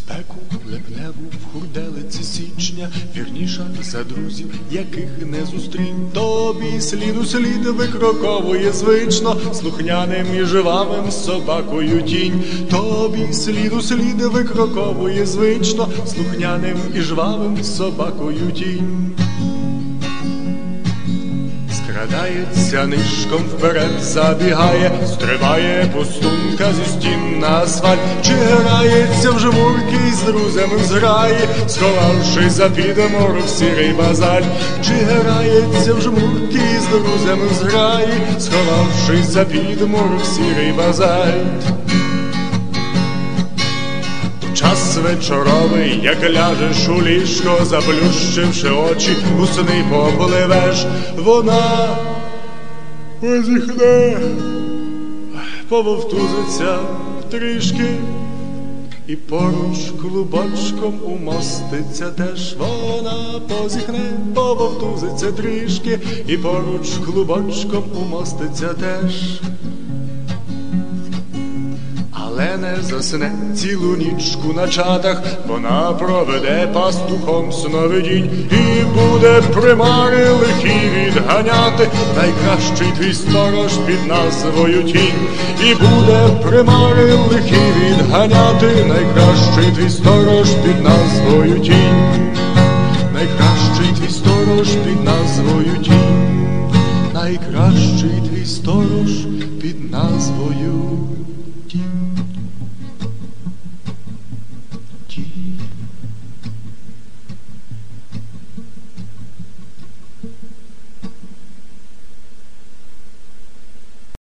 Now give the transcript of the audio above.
спеку липневу в хурделиці січня, вірніша за друзів, яких не зустрінь. Тобі слід у слід викроковує звично, слухняним і жвавим собакою тінь. Тобі слід у слід викроковує звично, слухняним і жвавим собакою тінь. Скрадається нишком вперед, забігає, стрибає пустунка зі стін на асфальт, чи грається в жмурки з друзями в зграї, сховавши за підморок сірий базальт. Чи грається в жмурки з друзями в зграї, сховавши за підморок сірий базальт. Час вечоровий, як ляжеш у ліжко, заплющивши очі, у сни попливеш. Вона позіхне, пововтузиться трішки, і поруч клубочком умоститься теж. Вона позіхне, пововтузиться трішки, і поруч клубочком умоститься теж. Але не засне цілу нічку на чатах, вона проведе пастухом сновидінь і буде примари лихі відганяти, найкращий твій сторож під назвою тінь. І буде примари лихі відганяти, найкращий твій сторож під назвою тінь. Найкращий твій сторож під назвою тінь. Найкращий твій сторож під назвою